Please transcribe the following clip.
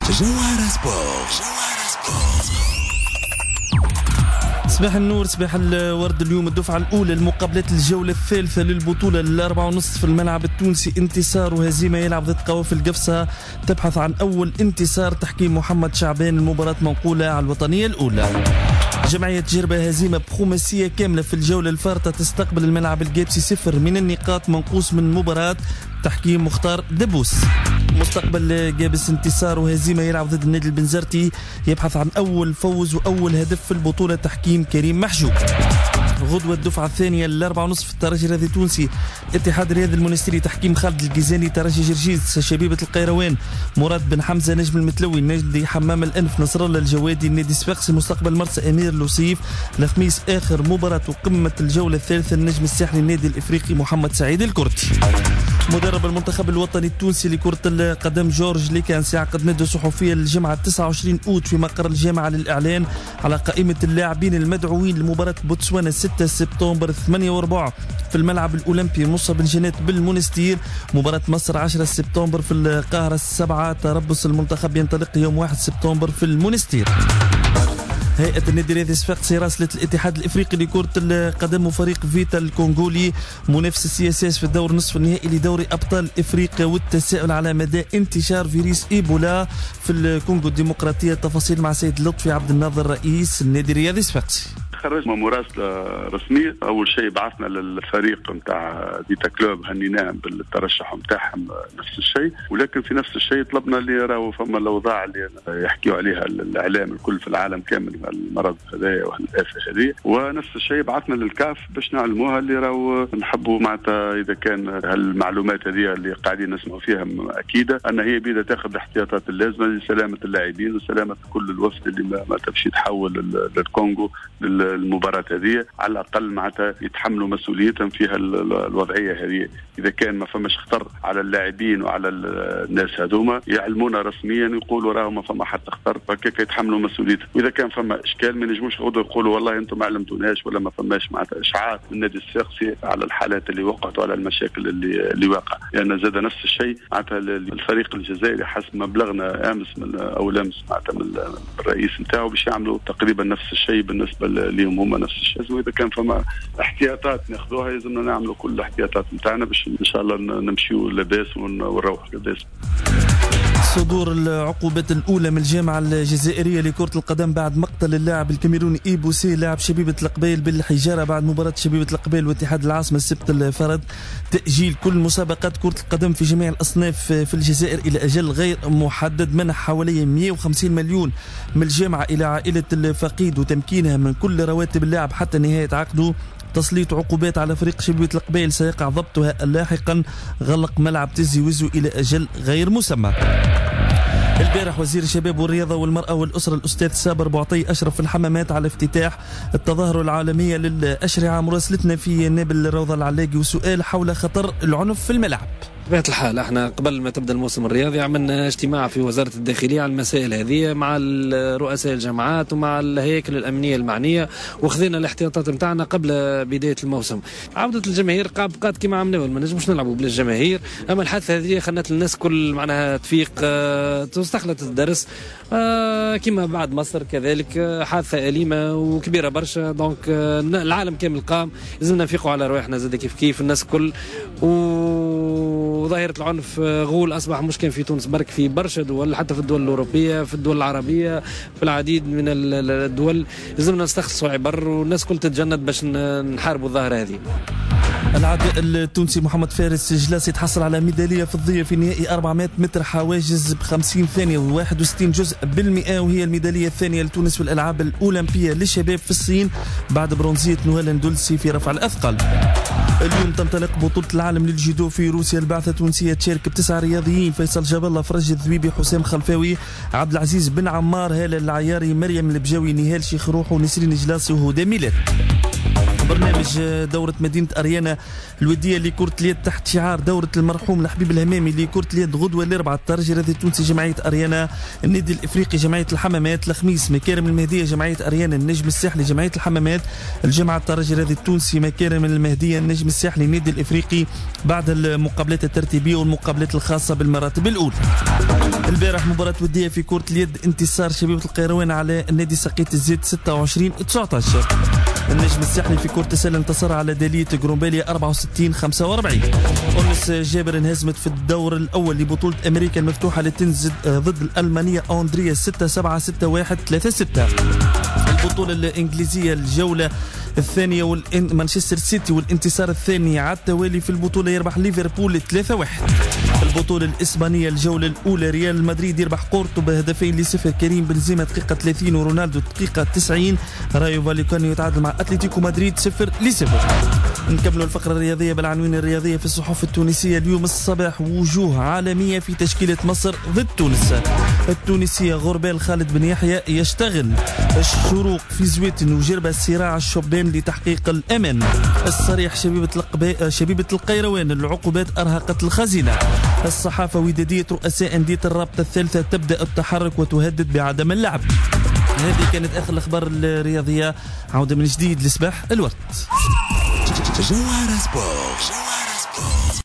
جوهرة سبورت. صباح النور، صباح الورد. اليوم الدفعة الأولى لمقابلات الجولة الثالثة للبطولة 4:30 في الملعب التونسي. انتصار وهزيمة يلعب ضد قوافل قفصة تبحث عن أول انتصار. تحكيم محمد شعبان. المباراة منقولة على الوطنية الأولى. جمعية جربة هزيمة بخماسية كاملة في الجولة الفارطة تستقبل الملعب الجابسي 0 من النقاط منقوص من مباراة. تحكيم مختار دبوس. مستقبل جابس انتصار وهزيمة يلعب ضد النادي البنزرتي يبحث عن أول فوز وأول هدف في البطولة. تحكيم كريم محجوب. غدوة الدفعة الثانية 4:30 في الترجي الرياضي التونسي. اتحاد الرياضي المنستيري تحكيم خالد الجيزاني. ترجي جرجيز شبيبة القيروان مراد بن حمزة نجم المتلوي. نادي حمام الأنف نصر الله الجوادي. النادي الصفاقسي مستقبل مرسى أمير لوصيف. الخميس آخر مباراة وقمة الجولة الثالثة النجم الساحلي النادي الإفريقي محمد سعيد الكرتي. مدرب المنتخب الوطني التونسي لكرة القدم جورج ليكانس يعقد ندوة صحفية الجمعة 29 أوت في مقر الجامعة للإعلان على قائمة اللاعبين المدعوين لمباراة بوتسوانا 6 سبتمبر 8:15 في الملعب الأولمبي موسى بن جنات بالمنستير. مباراة مصر 10 سبتمبر في القاهرة 7. تربص المنتخب ينطلق يوم 1 سبتمبر في المنستير. هيئة النادي الرياضي الصفاقسي راسلت الاتحاد الافريقي لكرة القدم وفريق فيتا الكونغولي منافس السي اس اس في الدور نصف النهائي لدوري ابطال افريقيا والتساؤل على مدى انتشار فيروس ايبولا في الكونغو الديمقراطية. التفاصيل مع سيد لطفي عبد الناظر رئيس النادي الرياضي الصفاقسي. خرجنا مراسلة رسمية. أول شيء بعثنا للفريق نتاع فيتا كلوب هنيناهم بالترشح نتاعهم نفس الشيء، ولكن في نفس الشيء طلبنا اللي راهو فما الأوضاع اللي يحكيوا عليها الإعلام الكل في العالم كامل المرض هذا والآفة هذه، ونفس الشيء بعثنا للكاف باش نعلموها اللي راهو نحبوا معناتها إذا كان هالمعلومات هذه اللي قاعدين نسمعوا فيها أكيدة أن هي بيدها تاخذ الاحتياطات اللازمة لسلامة اللاعبين وسلامة كل الوفد اللي ما تمشي يتحول للكونغو المباراة هذه. على الأقل معناتها يتحملوا مسؤوليتهم في الوضعية هذه. إذا كان ما فماش خطر على اللاعبين وعلى الناس هذوما يعلمونا رسميا يقولوا راهو ما فما حتى خطر، فكيف يتحملوا مسؤوليتهم. وإذا كان فما إشكال ما نجموش يقولوا والله أنتم ما علمتوناش ولا ما فماش معناتها إشعاع من النادي الصفاقسي على الحالات اللي وقعت وعلى المشاكل اللي وقع. لأن يعني زاد نفس الشيء معناتها الفريق الجزائري حسب ما بلغنا أمس معناتها من الرئيس نتاعو باش يعملوا تقريبا نفس الشيء بالنسبة لهم هما نفس الشيء. وإذا كان فما احتياطات ناخذوها لازمنا نعملوا كل الاحتياطات نتاعنا باش إن شاء الله نمشيو لاباس ونروح لاباس. صدور العقوبات الأولى من الجامعة الجزائرية لكرة القدم بعد مقتل اللاعب الكاميروني إيبوسي لاعب شبيبة القبيل بالحجارة بعد مباراة شبيبة القبيل واتحاد العاصمة السبت الفرد تأجيل كل مسابقات كرة القدم في جميع الأصناف في الجزائر إلى أجل غير محدد. منح حوالي 150 مليون من الجامعة إلى عائلة الفقيد وتمكينها من كل رواتب اللاعب حتى نهاية عقده. تسليط عقوبات على فريق شبيبة القبيل سيقع ضبطها لاحقا. غلق ملعب تزي وزو إلى أجل غير مسمى. البارح وزير الشباب والرياضة والمرأة والأسرة الأستاذ سابر بوعطي أشرف في الحمامات على افتتاح التظاهرة العالمية للأشرعة. مراسلتنا في نابل الروضة العلاقي وسؤال حول خطر العنف في الملعب. بطبيعة الحال احنا قبل ما تبدا الموسم الرياضي عملنا اجتماع في وزارة الداخلية على المسائل هذه مع رؤساء الجامعات ومع الهياكل الأمنية المعنية، وخذينا الاحتياطات نتاعنا قبل بداية الموسم. عودة الجماهير بقات كما عملنا، ما نجمش نلعبوا بلا الجماهير. اما الحادثة هذه خلت الناس كل معناها تفيق تستخلص الدرس كما بعد مصر كذلك حادثة أليمة وكبيرة برشا. دونك العالم كامل قام، لازمنا نفيقوا على رواحنا زاد كيف الناس كل. وظاهرة العنف غول أصبح مشكل في تونس برك، في برشا دول حتى في الدول الأوروبية في الدول العربية في العديد من الدول. لازمنا نستخلصوا عبر والناس كل تتجند باش نحاربوا الظاهرة هذه. العداء التونسي محمد فارس جلاس يتحصل على ميدالية فضية في نهائي 400 متر حواجز ب50 ثانية و61 جزء بالمئة، وهي الميدالية الثانية لتونس في الألعاب الأولمبية للشباب في الصين بعد برونزية نوال ندولسي في رفع الأثقال. اليوم تنطلق بطولة العالم للجودو في روسيا. البعثة التونسية تشارك ب9 رياضيين: فيصل جاب الله، فرج الذويبي، حسام خلفاوي، عبد العزيز بن عمار، هالة العياري، مريم البجاوي، نهال شيخ روح، ونسرين جلاسي، وهدى ميلاد. برنامج دورة مدينة أريانا الودية لكرة اليد تحت شعار دورة المرحوم الحبيب الهمامي لكرة اليد غدوة الأربعاء الترجي الرياضي التونسي جمعية أريانا، النادي الإفريقي جمعية الحمامات، الخميس مكارم المهدية جمعية أريانا، النجم الساحلي جمعية الحمامات، الجمعة الترجي الرياضي التونسي مكارم المهدية، النجم الساحلي النادي الإفريقي بعد المقابلات الترتيبية والمقابلات الخاصة بالمراتب الأولى. البارح مباراة ودية في كرة اليد، انتصار شبيبة القيروان على النادي سقيت الزيت 26-19. النجم الساحلي في كرة السلة انتصر على دالية جرومباليا 64-45. أونس جابر انهزمت في الدور الأول لبطولة أمريكا المفتوحة للتنس ضد الألمانية أندريا 6-7 6-1 3-6. البطولة الإنجليزية الجولة الثانية مانشستر سيتي والانتصار الثاني على التوالي في البطولة يربح ليفربول 3-1. البطولة الإسبانية الجولة الأولى ريال مدريد يربح قورتو بهدفين ل0، كريم بنزيما دقيقة 30 ورونالدو دقيقة 90. رايو فاليكانو يتعادل مع أتلتيكو مدريد 0-0. نكملوا الفقرة الرياضية بالعناوين الرياضية في الصحف التونسية اليوم الصباح. وجوه عالمية في تشكيلة مصر ضد تونس. التونسية غربال خالد بن يحيى يشتغل. الشروق في زويتن وجربة صراع الشبان لتحقيق الأمن. الصريح شبيبة القيروان العقوبات أرهقت الخزينة. الصحافة ودادية رؤساء أندية الرابطة الثالثة تبدأ التحرك وتهدد بعدم اللعب. هذه كانت آخر الأخبار الرياضية. عودة من جديد لصباح الورد. جوهرة سبورت.